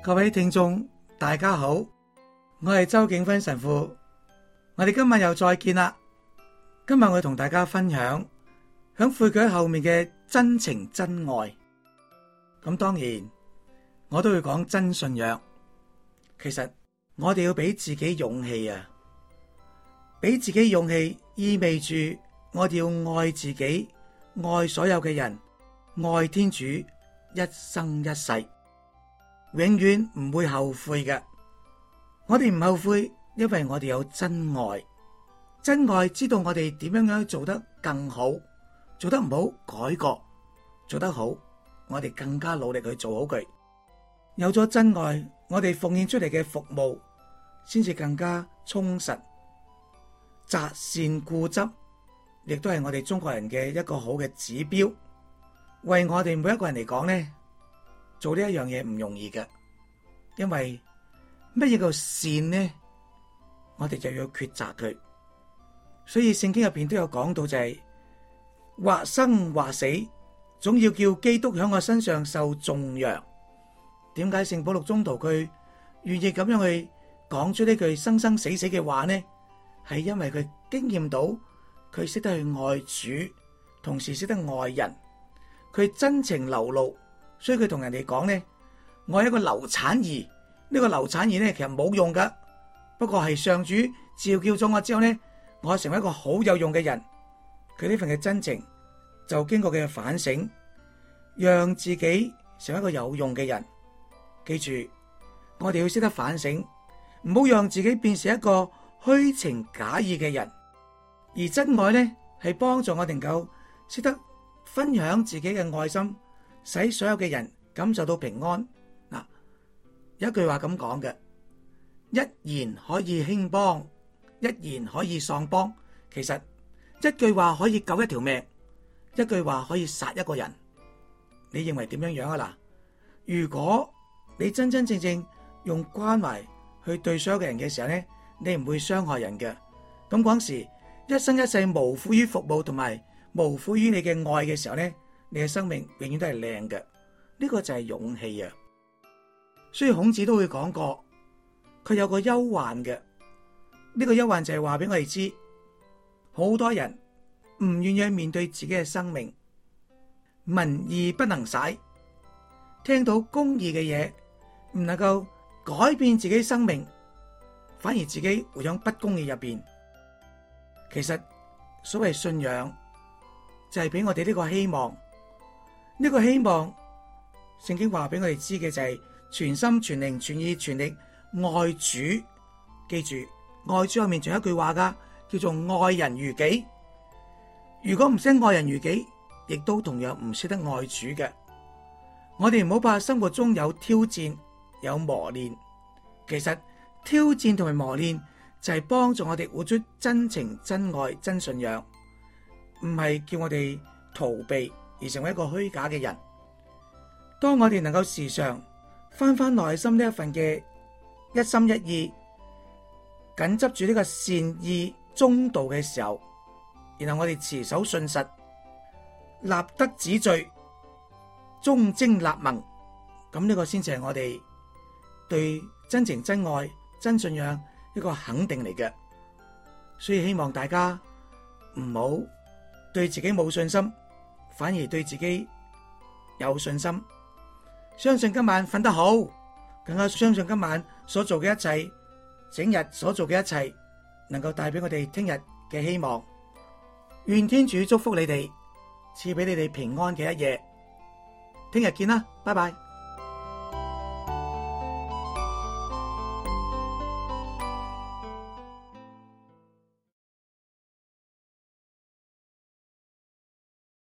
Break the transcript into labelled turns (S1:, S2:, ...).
S1: 各位聽眾大家好，我係周景芬神父，我哋今日又再見啦。今日我同大家分享響悔改後面嘅真情真愛。咁當然我都會講真信仰。其實我哋要俾自己勇氣啊，俾自己勇氣意味住我哋要愛自己，愛所有嘅人，愛天主一生一世，永遠唔會後悔嘅。我哋唔後悔，因為我哋有真愛。真愛知道我哋點樣做得更好，做得唔好改過，做得好我哋更加努力去做好佢。有咗真愛，我哋奉獻出嚟嘅服務先至更加充實。擇善固執亦都係我哋中國人嘅一個好嘅指標。為我哋每一個人嚟講呢，做呢一樣嘢唔容易嘅，因為乜嘢叫善呢？我哋就要抉擇佢。所以聖經入邊都有講到就係或生或死，總要叫基督喺我身上受頌揚。點解聖保祿宗徒佢願意咁樣去講出呢句生生死死嘅話呢？係因為佢經驗到佢識得去愛主，同時識得愛人，佢真情流露，所以佢同人哋講呢，我係一個流產兒。呢個流產兒呢，其實冇用噶，不過係上主召叫咗我之後呢，我成為一個好有用嘅人。佢呢份嘅真情就經過佢嘅反省，讓自己成為一個有用嘅人。記住，我哋要識得反省，唔好讓自己變成一個虛情假意嘅人。而真愛呢，係幫助我哋能夠識得分享自己嘅愛心，使所有嘅人感受到平安。嗱，有一句話咁講嘅，一言可以興邦，一言可以喪邦。其實一句話可以救一條命，一句話可以殺一個人。你認為點樣樣啊？嗱，如果你真真正正用關懷去對所有嘅人嘅時候呢，你唔會傷害人嘅。咁嗰時一生一世無負於服務同埋無負於你嘅愛嘅時候呢，你嘅生命永遠都係靚嘅。呢個就係勇氣啊！所以孔子都會講過，佢有個憂患嘅。呢個憂患就係話俾我哋知，好多人唔願意面對自己嘅生命，民義不能徙，聽到公義嘅嘢唔能夠改變自己生命，反而自己活喺不公義入邊。其實所謂信仰就係俾我哋呢個希望，呢個希望聖經話俾我哋知嘅就係全心全靈全意全力愛主。記住，愛主後面仲有一句話噶，叫做愛人如己。如果唔識愛人如己，亦都同樣唔識得愛主嘅。我哋唔好怕生活中有挑戰有磨練，其實挑戰同埋磨練就係幫助我哋活出真情真愛真信仰，唔係叫我哋逃避而成為一個虛假嘅人。當我哋能夠時常翻內心呢一份嘅一心一意，緊執住呢個善意中道嘅時候，然後我哋持守信實，立德止罪，忠貞立盟，咁呢個先至係我哋對真情真愛真信仰一個肯定嚟嘅。所以希望大家唔好對自己冇信心，反而對自己有信心，相信今晚瞓得好，更加相信今晚所做嘅一切，整日所做嘅一切能夠帶俾我哋聽日嘅希望。願天主祝福你哋，賜俾你哋平安嘅一夜。聽日見啦，拜拜。